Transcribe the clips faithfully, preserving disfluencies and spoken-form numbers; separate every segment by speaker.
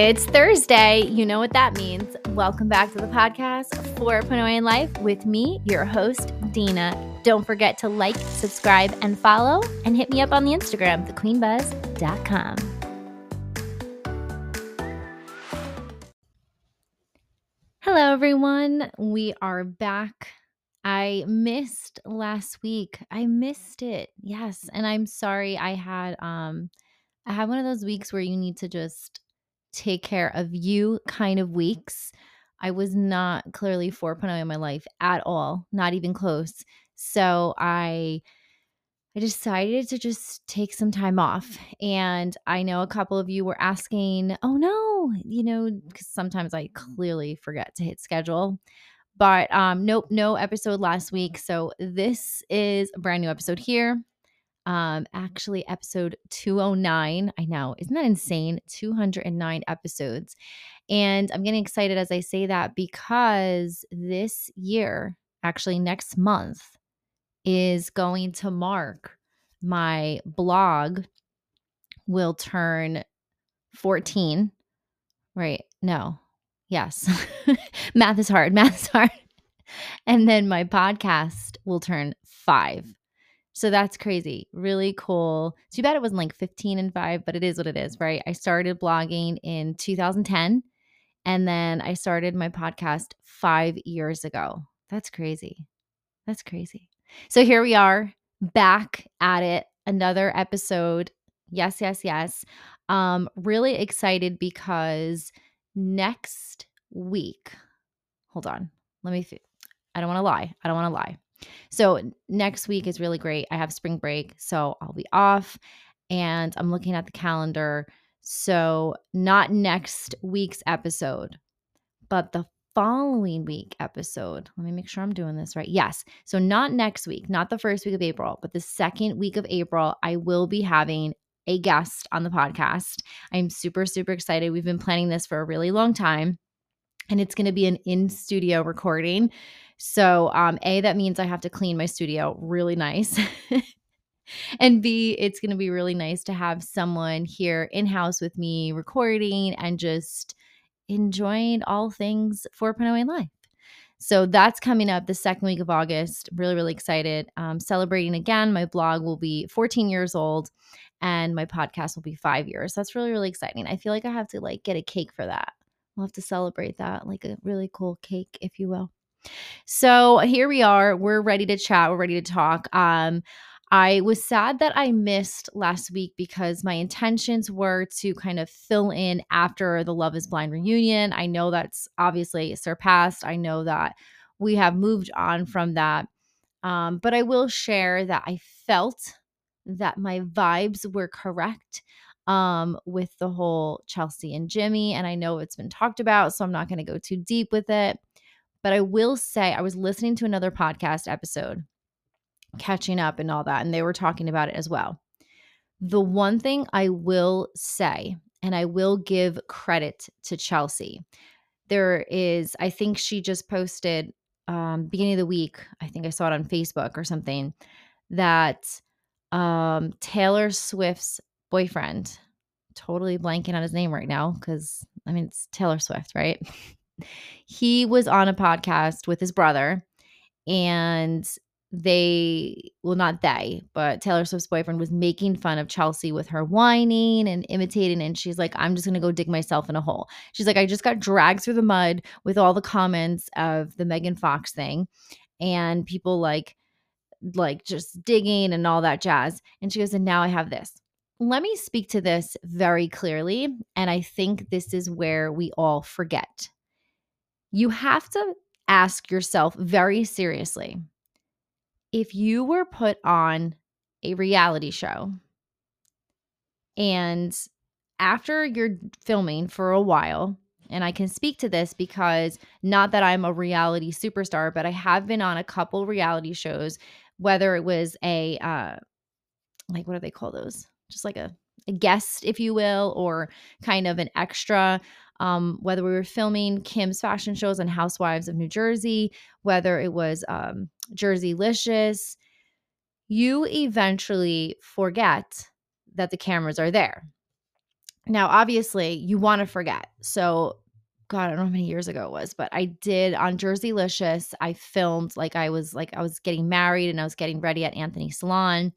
Speaker 1: It's Thursday. You know what that means. Welcome back to the podcast, four point oh in Life, with me, your host, Dina. Don't forget to like, subscribe, and follow, and hit me up on the Instagram, the queen buzz dot com. Hello, everyone. We are back. I missed last week. I missed it. Yes, and I'm sorry. I had um, I had one of those weeks where you need to just take care of you kind of weeks. I was not clearly four point oh in my life at all, not even close. So I I decided to just take some time off. And I know a couple of you were asking, oh no, you know, because sometimes I clearly forget to hit schedule. But um, nope, no episode last week. So this is a brand new episode here. Um, actually, episode two oh nine. I know, isn't that insane? two hundred nine episodes. And I'm getting excited as I say that because this year, actually next month, is going to mark my blog will turn fourteen. Right? No. Yes. Math is hard. Math is hard. And then my podcast will turn five. So that's crazy. Really cool. Too bad it wasn't like fifteen and five, but it is what it is, right? I started blogging in two thousand ten, and then I started my podcast five years ago. That's crazy. That's crazy. So here we are, back at it. Another episode. Yes, yes, yes. Um, really excited because next week, hold on. Let me, th- I don't want to lie. I don't want to lie. So next week is really great. I have spring break, so I'll be off, and I'm looking at the calendar. So not next week's episode, but the following week episode. Let me make sure I'm doing this right. Yes. So not next week, not the first week of April, but the second week of April, I will be having a guest on the podcast. I'm super, super excited. We've been planning this for a really long time. And it's going to be an in-studio recording. So um, A, that means I have to clean my studio really nice. And B, it's going to be really nice to have someone here in-house with me recording and just enjoying all things four point oh in life. So that's coming up the second week of August. Really, really excited. Um, celebrating again. My blog will be fourteen years old and my podcast will be five years. That's really, really exciting. I feel like I have to like get a cake for that. We'll have to celebrate that, like a really cool cake, if you will. So here we are. We're ready to chat. We're ready to talk. Um, I was sad that I missed last week because my intentions were to kind of fill in after the Love is Blind reunion. I know that's obviously surpassed. I know that we have moved on from that. Um, but I will share that I felt that my vibes were correct um, with the whole Chelsea and Jimmy. And I know it's been talked about, so I'm not going to go too deep with it. But I will say I was listening to another podcast episode, catching up and all that, and they were talking about it as well. The one thing I will say, and I will give credit to Chelsea, there is, I think she just posted um, beginning of the week, I think I saw it on Facebook or something, that um, Taylor Swift's boyfriend, totally blanking on his name right now because, I mean, it's Taylor Swift, right? He was on a podcast with his brother, and they, well, not they, but Taylor Swift's boyfriend was making fun of Chelsea with her whining and imitating. And she's like, I'm just going to go dig myself in a hole. She's like, I just got dragged through the mud with all the comments of the Megan Fox thing and people like, like just digging and all that jazz. And she goes, and now I have this. Let me speak to this very clearly. And I think this is where we all forget. You have to ask yourself very seriously, if you were put on a reality show and after you're filming for a while, and I can speak to this because not that I'm a reality superstar, but I have been on a couple reality shows, whether it was a, uh, like, what do they call those? Just like a, a guest, if you will, or kind of an extra. Um, whether we were filming Kim's fashion shows on Housewives of New Jersey, whether it was um, Jerseylicious, you eventually forget that the cameras are there. Now, obviously, you wanna forget. So, God, I don't know how many years ago it was, but I did on Jerseylicious, I filmed like I was like I was getting married and I was getting ready at Anthony's salon,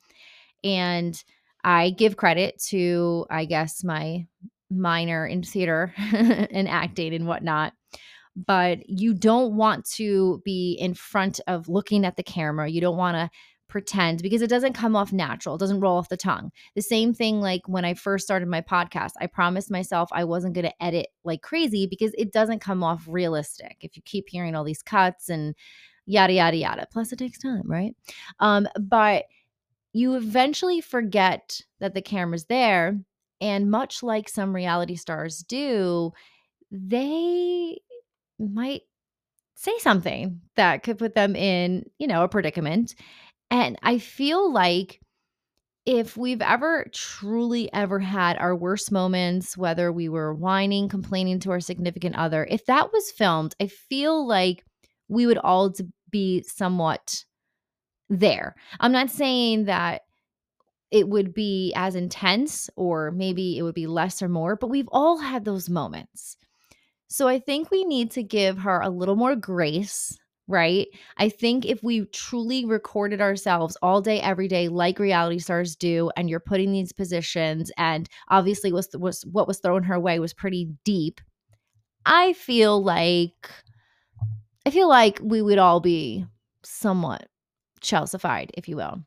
Speaker 1: and I give credit to, I guess, my minor in theater and acting and whatnot, but you don't want to be in front of looking at the camera. You don't wanna pretend because it doesn't come off natural, it doesn't roll off the tongue. The same thing like when I first started my podcast, I promised myself I wasn't gonna edit like crazy because it doesn't come off realistic if you keep hearing all these cuts and yada, yada, yada. Plus, it takes time, right? Um, but you eventually forget that the camera's there, and much like some reality stars do, they might say something that could put them in, you know, a predicament. And I feel like if we've ever truly ever had our worst moments, whether we were whining, complaining to our significant other, if that was filmed, I feel like we would all d- be somewhat there. I'm not saying that it would be as intense or maybe it would be less or more, but we've all had those moments. So I think we need to give her a little more grace, right? I think if we truly recorded ourselves all day, every day, like reality stars do, and you're putting these positions, and obviously was was what was thrown her way was pretty deep. I feel like I feel like we would all be somewhat Chelseafied, if you will.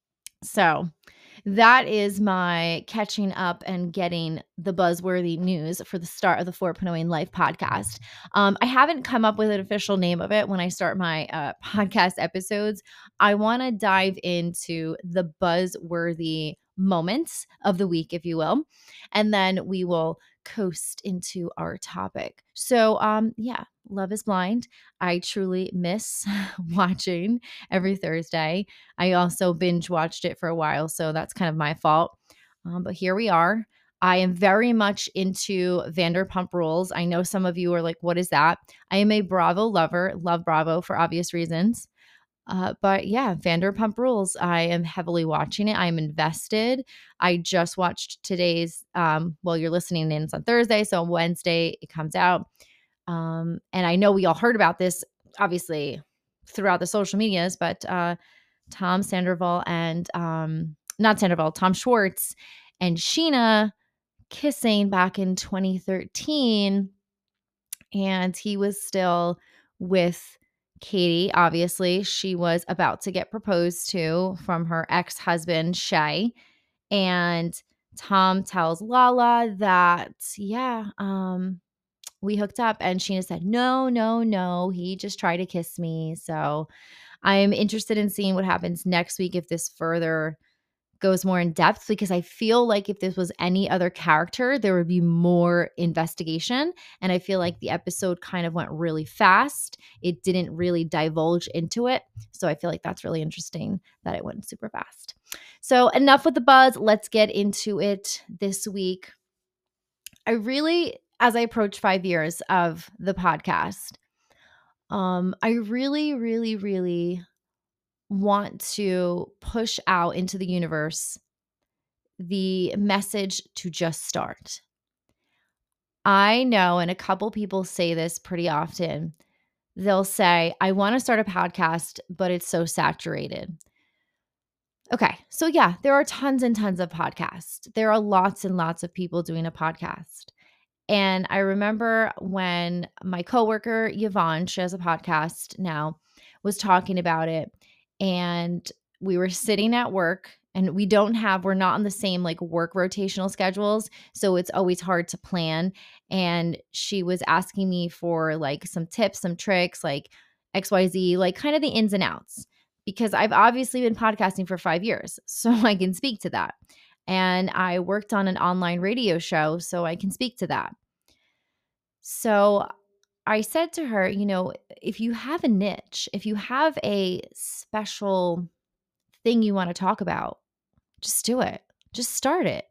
Speaker 1: So that is my catching up and getting the buzzworthy news for the start of the four point oh in Life podcast. Um, I haven't come up with an official name of it when I start my uh, podcast episodes. I want to dive into the buzzworthy moments of the week, if you will, and then we will coast into our topic. So, um, yeah, Love is Blind. I truly miss watching every Thursday. I also binge watched it for a while, so that's kind of my fault. Um, but here we are. I am very much into Vanderpump Rules. I know some of you are like, what is that? I am a Bravo lover, love Bravo for obvious reasons. Uh, but yeah, Vanderpump Rules. I am heavily watching it. I'm invested. I just watched today's, um, well, you're listening in, it's on Thursday. So Wednesday it comes out. Um, and I know we all heard about this, obviously, throughout the social medias, but uh, Tom Sandoval and um, not Sandoval, Tom Schwartz and Sheena kissing back in twenty thirteen. And he was still with Katie. Obviously, she was about to get proposed to from her ex husband, Shay. And Tom tells Lala that, yeah, um, we hooked up. And Sheena said, no, no, no. He just tried to kiss me. So I'm interested in seeing what happens next week if this further goes more in depth, because I feel like if this was any other character, there would be more investigation. And I feel like the episode kind of went really fast. It didn't really divulge into it. So I feel like that's really interesting that it went super fast. So enough with the buzz. Let's get into it this week. I really, as I approach five years of the podcast, um, I really, really, really want to push out into the universe the message to just start. I know, and a couple people say this pretty often. They'll say, I want to start a podcast, but it's so saturated. Okay, so yeah, there are tons and tons of podcasts. There are lots and lots of people doing a podcast. And I remember when my coworker, Yvonne, she has a podcast now, was talking about it. And we were sitting at work, and we don't have, we're not on the same like work rotational schedules. So it's always hard to plan. And she was asking me for like some tips, some tricks, like X Y Z, like kind of the ins and outs, because I've obviously been podcasting for five years. So I can speak to that. And I worked on an online radio show, so I can speak to that. So I said to her, you know, if you have a niche, if you have a special thing you want to talk about, just do it. Just start it.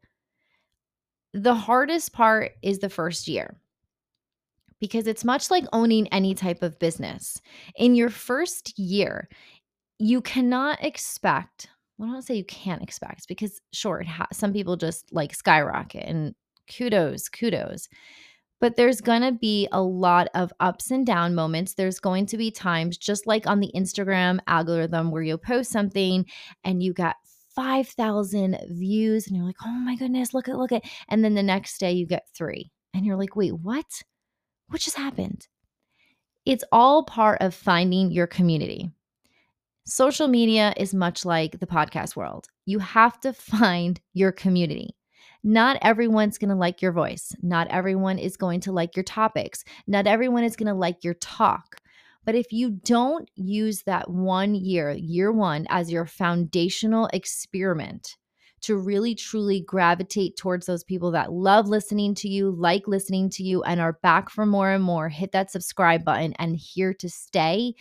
Speaker 1: The hardest part is the first year, because it's much like owning any type of business. In your first year, you cannot expect, well, I don't say you can't expect, because sure, it ha- some people just like skyrocket and Kudos, kudos. But there's going to be a lot of ups and down moments. There's going to be times, just like on the Instagram algorithm, where you'll post something and you got five thousand views and you're like, oh my goodness, look at, look at. And then the next day you get three. And you're like, wait, what? What just happened? It's all part of finding your community. Social media is much like the podcast world. You have to find your community. Not everyone's going to like your voice. Not everyone is going to like your topics. Not everyone is going to like your talk. But if you don't use that one year, year one, as your foundational experiment to really truly gravitate towards those people that love listening to you, like listening to you, and are back for more and more, hit that subscribe button and here to stay,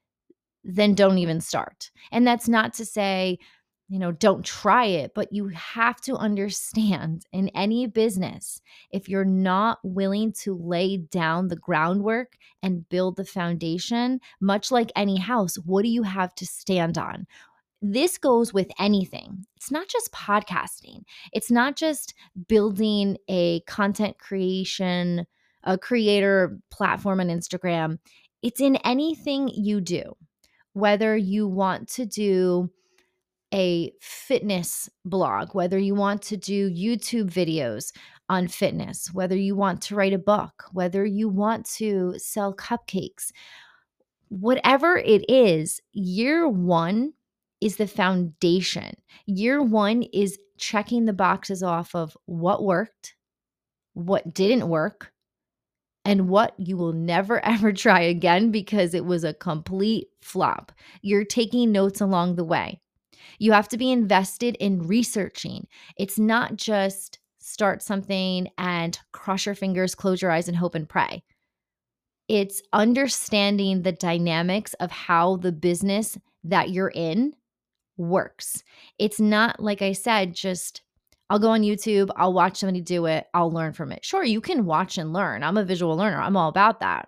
Speaker 1: then don't even start. And that's not to say, you know, don't try it, but you have to understand in any business, if you're not willing to lay down the groundwork and build the foundation, much like any house, what do you have to stand on? This goes with anything. It's not just podcasting. It's not just building a content creation, a creator platform on Instagram. It's in anything you do. Whether you want to do a fitness blog, whether you want to do YouTube videos on fitness, whether you want to write a book, whether you want to sell cupcakes, whatever it is, year one is the foundation. Year one is checking the boxes off of what worked, what didn't work, and what you will never ever try again because it was a complete flop. You're taking notes along the way. You have to be invested in researching. It's not just start something and cross your fingers, close your eyes, and hope and pray. It's understanding the dynamics of how the business that you're in works. It's not, like I said, just I'll go on YouTube, I'll watch somebody do it, I'll learn from it. Sure, you can watch and learn. I'm a visual learner. I'm all about that.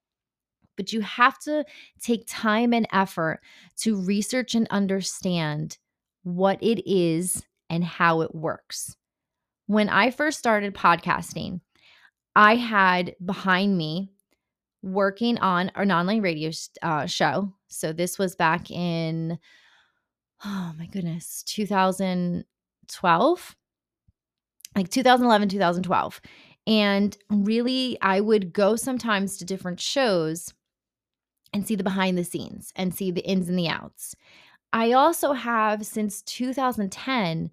Speaker 1: But you have to take time and effort to research and understand what it is and how it works. When I first started podcasting, I had behind me working on an online radio uh, show. So this was back in, oh my goodness, two thousand twelve, like two thousand eleven, two thousand twelve. And really, I would go sometimes to different shows and see the behind the scenes and see the ins and the outs. I also have, since two thousand ten,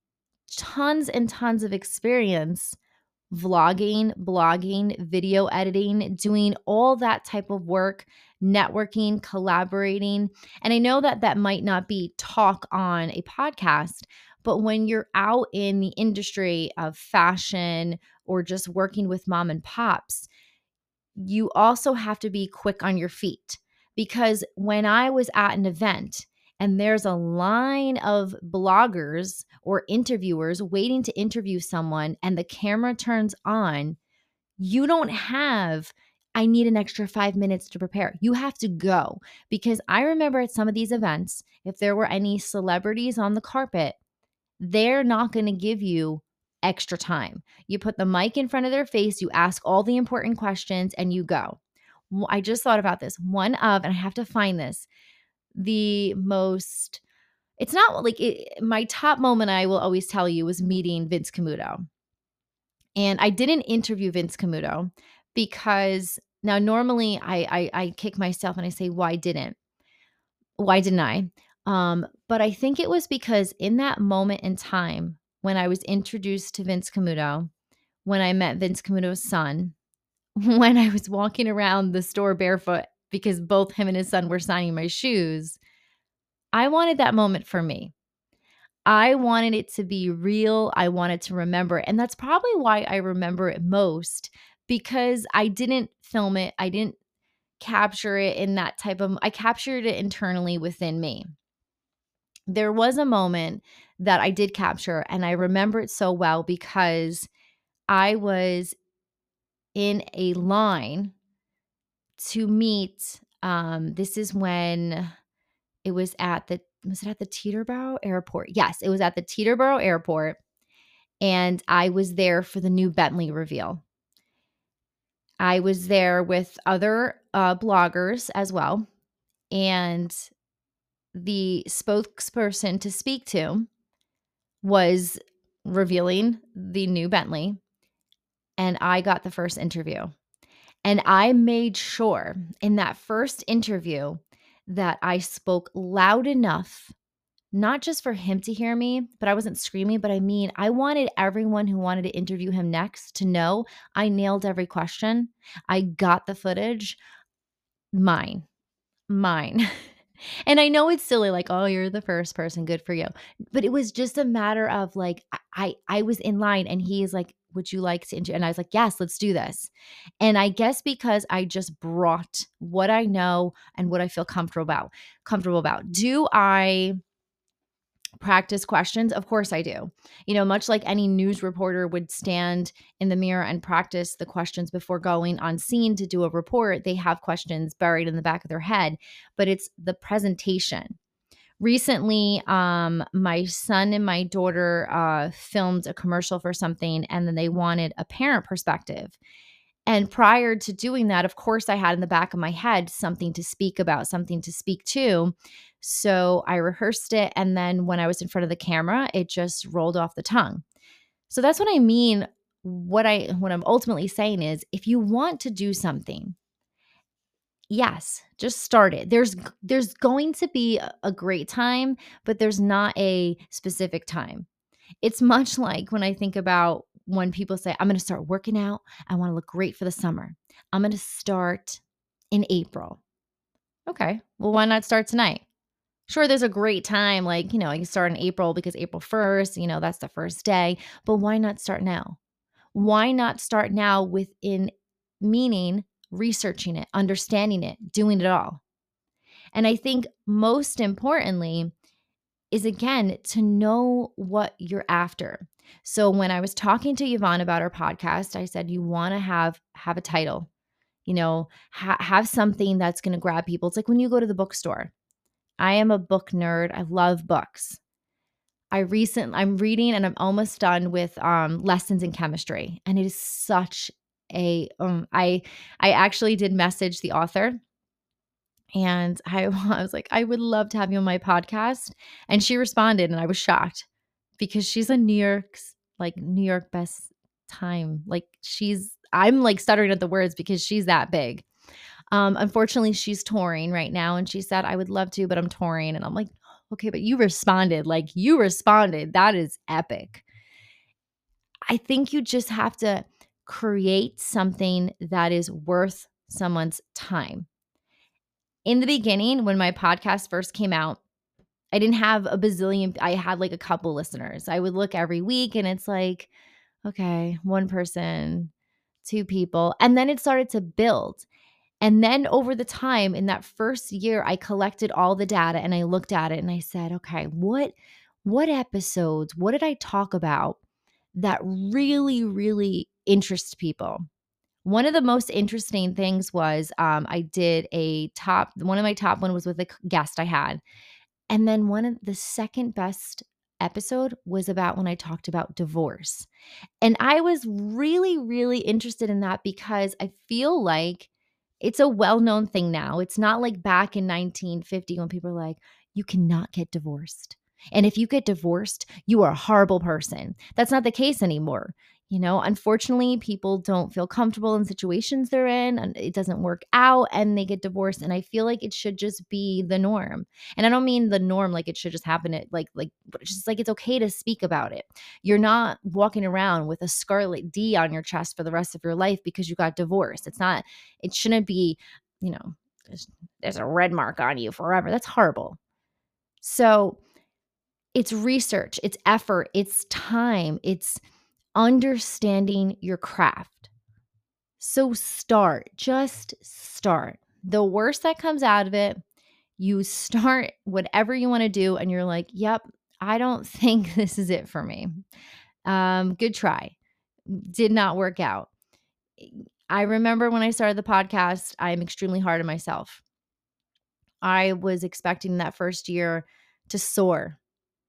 Speaker 1: tons and tons of experience vlogging, blogging, video editing, doing all that type of work, networking, collaborating. And I know that that might not be talk on a podcast, but when you're out in the industry of fashion or just working with mom and pops, you also have to be quick on your feet. Because when I was at an event and there's a line of bloggers or interviewers waiting to interview someone and the camera turns on, you don't have, I need an extra five minutes to prepare. You have to go. Because I remember at some of these events, if there were any celebrities on the carpet, they're not going to give you extra time. You put the mic in front of their face, you ask all the important questions, and you go. I just thought about this. One of, and I have to find this, the most, it's not like it, my top moment I will always tell you was meeting Vince Camuto. And I didn't interview Vince Camuto because now normally I, I, I kick myself and I say, why didn't? Why didn't I? Um, but I think it was because in that moment in time when I was introduced to Vince Camuto, when I met Vince Camuto's son, when I was walking around the store barefoot because both him and his son were signing my shoes, I wanted that moment for me. I wanted it to be real. I wanted to remember it. And that's probably why I remember it most, because I didn't film it. I didn't capture it in that type of, I captured it internally within me. There was a moment that I did capture, and I remember it so well because I was in a line to meet. Um, this is when it was at the, was it at the Teterboro Airport? Yes, it was at the Teterboro Airport. and I was there for the new Bentley reveal. I was there with other uh, bloggers as well, and the spokesperson to speak to was revealing the new Bentley, and I got the first interview. And I made sure in that first interview that I spoke loud enough, not just for him to hear me, but I wasn't screaming, but I mean, I wanted everyone who wanted to interview him next to know I nailed every question. I got the footage. Mine, mine. And I know it's silly, like, "Oh, you're the first person, good for you." But it was just a matter of, like, I I I was in line and he is like, "Would you like to inter" and I was like, "Yes, let's do this." And I guess because I just brought what I know and what I feel comfortable about comfortable about. Do I practice questions? Of course I do. You know, much like any news reporter would stand in the mirror and practice the questions before going on scene to do a report, they have questions buried in the back of their head, but it's the presentation. Recently, um, my son and my daughter uh, filmed a commercial for something, and then they wanted a parent perspective. And prior to doing that, of course, I had in the back of my head something to speak about, something to speak to. So I rehearsed it. And then when I was in front of the camera, it just rolled off the tongue. So that's what I mean. What I what I'm ultimately saying is if you want to do something, yes, just start it. There's there's going to be a a great time, but there's not a specific time. It's much like when I think about when people say, I'm going to start working out. I want to look great for the summer. I'm going to start in April. Okay. Well, why not start tonight? Sure, there's a great time. Like, you know, I can start in April because April first, you know, that's the first day. But why not start now? Why not start now within meaning researching it, understanding it, doing it all? And I think most importantly, is again to know what you're after. So when I was talking to Yvonne about our podcast, I said you want to have have a title, you know, ha- have something that's going to grab people. It's like when you go to the bookstore. I am a book nerd. I love books. I recent I'm reading and I'm almost done with um lessons in chemistry, and it is such a um I I actually did message the author, and I I was like, "I would love to have you on my podcast." And she responded, and I was shocked because she's a New York's like New York best time. Like she's I'm like stuttering at the words because she's that big. Um, unfortunately, she's touring right now, and she said, "I would love to, but I'm touring." And I'm like, "Okay, but you responded. Like you responded. That is epic." I think you just have to create something that is worth someone's time. In the beginning, when my podcast first came out, I didn't have a bazillion I had, like, a couple listeners. I would look every week, and it's like, okay, one person, two people, and then it started to build. And then over the time, in that first year, I collected all the data, and I looked at it, and I said, "Okay, what what episodes, what did I talk about that really, really interest people?" One of the most interesting things was, um, I did a top one of my top one was with a c guest I had, and then one of the second best episode was about when I talked about divorce. And I was really, really interested in that because I feel like it's a well-known thing now. It's not like back in nineteen fifty when people were like, "You cannot get divorced. And if you get divorced, you are a horrible person." That's not the case anymore. You know, unfortunately, people don't feel comfortable in situations they're in, and it doesn't work out, and they get divorced. And I feel like it should just be the norm. And I don't mean the norm like it should just happen at like like but it's just like it's okay to speak about it. You're not walking around with a scarlet D on your chest for the rest of your life because you got divorced. It's not it shouldn't be, you know, there's, there's a red mark on you forever. That's horrible. So, it's research, it's effort, it's time, it's understanding your craft. So start, just start. The worst that comes out of it, you start whatever you want to do, and you're like, yep, I don't think this is it for me. Um, good try. Did not work out. I remember when I started the podcast, I'm extremely hard on myself. I was expecting that first year to soar.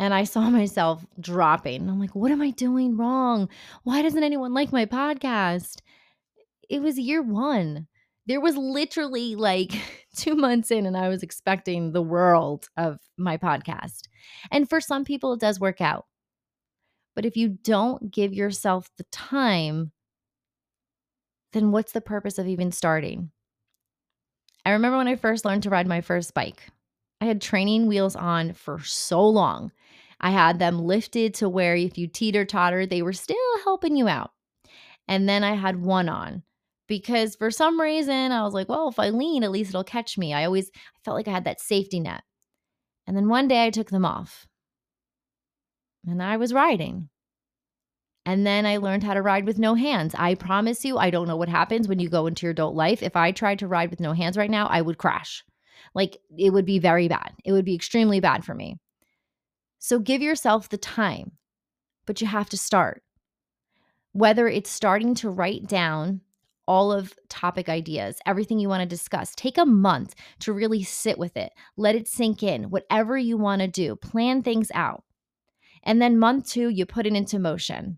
Speaker 1: And I saw myself dropping. I'm like, what am I doing wrong? Why doesn't anyone like my podcast? It was year one. There was literally like two months in, and I was expecting the world of my podcast. And for some people, it does work out. But if you don't give yourself the time, then what's the purpose of even starting? I remember when I first learned to ride my first bike. I had training wheels on for so long. I had them lifted to where if you teeter totter, they were still helping you out. And then I had one on because for some reason I was like, well, if I lean, at least it'll catch me. I always I felt like I had that safety net. And then one day I took them off and I was riding. And then I learned how to ride with no hands. I promise you, I don't know what happens when you go into your adult life. If I tried to ride with no hands right now, I would crash. Like it would be very bad. It would be extremely bad for me. So give yourself the time, but you have to start. Whether it's starting to write down all of topic ideas, everything you want to discuss, take a month to really sit with it. Let it sink in. Whatever you want to do, plan things out. And then month two, you put it into motion.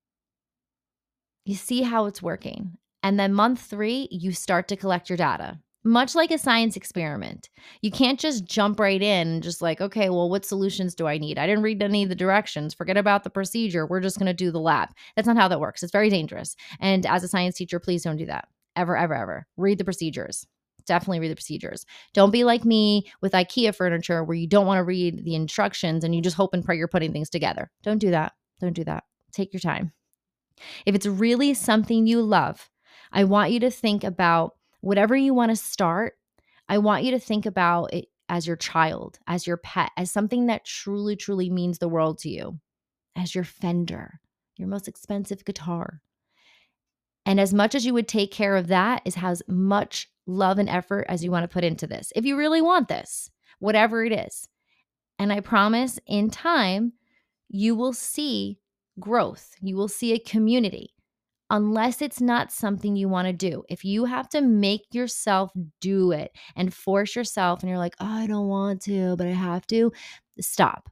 Speaker 1: You see how it's working. And then month three, you start to collect your data. Much like a science experiment. You can't just jump right in and just like, okay, well, what solutions do I need? I didn't read any of the directions. Forget about the procedure. We're just going to do the lab. That's not how that works. It's very dangerous. And as a science teacher, please don't do that. Ever, ever, ever. Read the procedures. Definitely read the procedures. Don't be like me with IKEA furniture where you don't want to read the instructions and you just hope and pray you're putting things together. Don't do that. Don't do that. Take your time. If it's really something you love, I want you to think about whatever you want to start. I want you to think about it as your child, as your pet, as something that truly, truly means the world to you, as your Fender, your most expensive guitar. And as much as you would take care of that is as much love and effort as you want to put into this. If you really want this, whatever it is. And I promise in time, you will see growth. You will see a community. Unless it's not something you want to do. If you have to make yourself do it and force yourself and you're like, oh, I don't want to, but I have to, stop.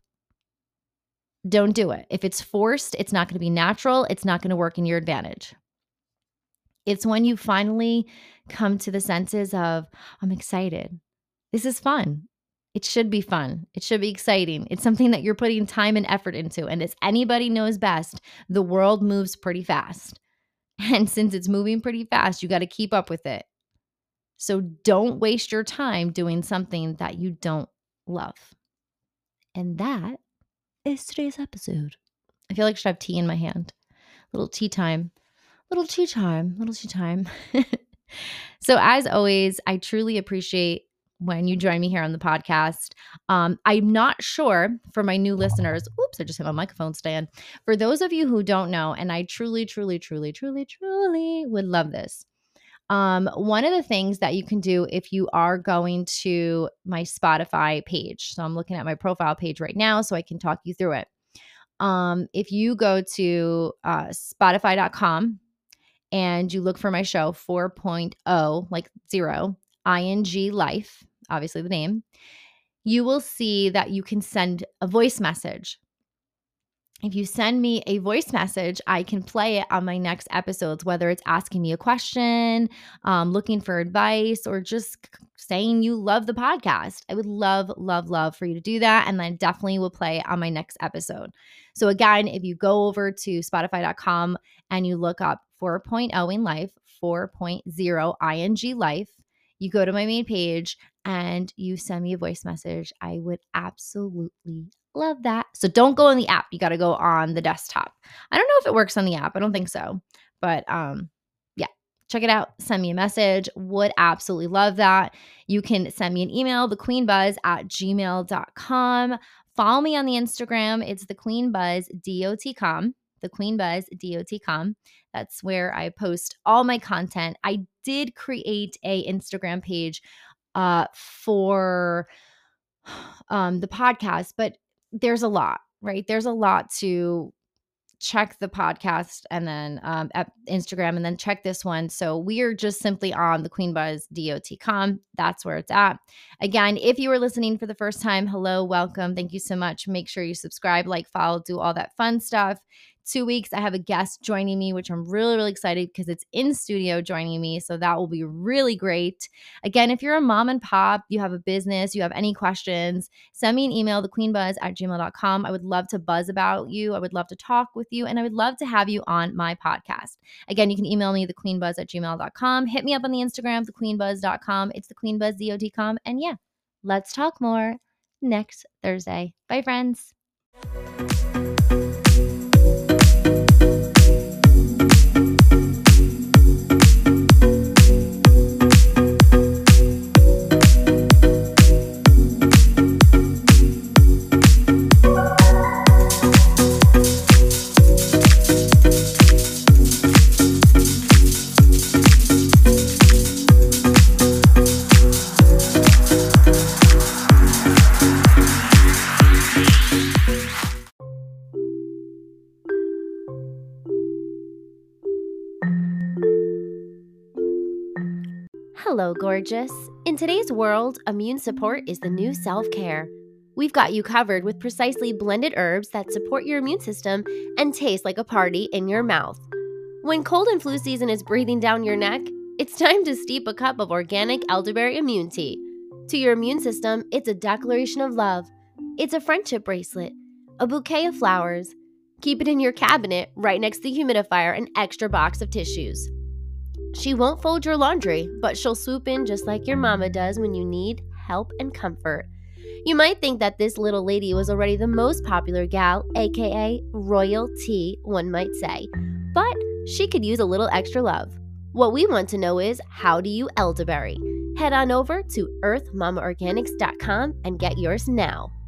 Speaker 1: Don't do it. If it's forced, it's not going to be natural. It's not going to work in your advantage. It's when you finally come to the senses of, I'm excited. This is fun. It should be fun. It should be exciting. It's something that you're putting time and effort into. And as anybody knows best, the world moves pretty fast. And since it's moving pretty fast, you got to keep up with it. So don't waste your time doing something that you don't love. And that is today's episode. I feel like I should have tea in my hand. Little tea time. Little tea time. Little tea time. So as always, I truly appreciate when you join me here on the podcast. Um, I'm not sure for my new listeners. Oops, I just hit my microphone stand. For those of you who don't know, and I truly, truly, truly, truly, truly would love this. Um, one of the things that you can do if you are going to my Spotify page. So I'm looking at my profile page right now so I can talk you through it. Um, if you go to uh, spotify dot com and you look for my show four point oh, like zero, I N G Life, obviously the name, you will see that you can send a voice message. If you send me a voice message, I can play it on my next episodes, whether it's asking me a question, um, looking for advice, or just saying you love the podcast. I would love, love, love for you to do that. And I definitely will play it on my next episode. So again, if you go over to spotify dot com and you look up four point oh in life, four point oh I N G life, you go to my main page and you send me a voice message. I would absolutely love that. So don't go on the app. You got to go on the desktop. I don't know if it works on the app. I don't think so. But um, yeah, check it out. Send me a message. Would absolutely love that. You can send me an email, thequeenbuzz at gmail dot com. Follow me on the Instagram. It's thequeenbuzz.com. thequeenbuzz.com. That's where I post all my content. I did create a Instagram page uh, for um, the podcast, but there's a lot, right? There's a lot to check the podcast and then um, at Instagram and then check this one. So we are just simply on the Queen Buzz dot com. That's where it's at. Again, if you are listening for the first time, hello, welcome. Thank you so much. Make sure you subscribe, like, follow, do all that fun stuff. Two weeks, I have a guest joining me, which I'm really, really excited because it's in studio joining me. So that will be really great. Again, if you're a mom and pop, you have a business, you have any questions, send me an email, the queen buzz at gmail dot com. I would love to buzz about you. I would love to talk with you. And I would love to have you on my podcast. Again, you can email me, the queen buzz at gmail dot com. Hit me up on the Instagram, the queen buzz dot com. It's the queen buzz dot com. And yeah, let's talk more next Thursday. Bye, friends.
Speaker 2: Hello, gorgeous. In today's world, immune support is the new self-care. We've got you covered with precisely blended herbs that support your immune system and taste like a party in your mouth. When cold and flu season is breathing down your neck, it's time to steep a cup of organic elderberry immune tea. To your immune system, it's a declaration of love. It's a friendship bracelet, a bouquet of flowers. Keep it in your cabinet right next to the humidifier, an extra box of tissues. She won't fold your laundry, but she'll swoop in just like your mama does when you need help and comfort. You might think that this little lady was already the most popular gal, aka royalty, one might say, but she could use a little extra love. What we want to know is, how do you elderberry? Head on over to earth mama organics dot com and get yours now.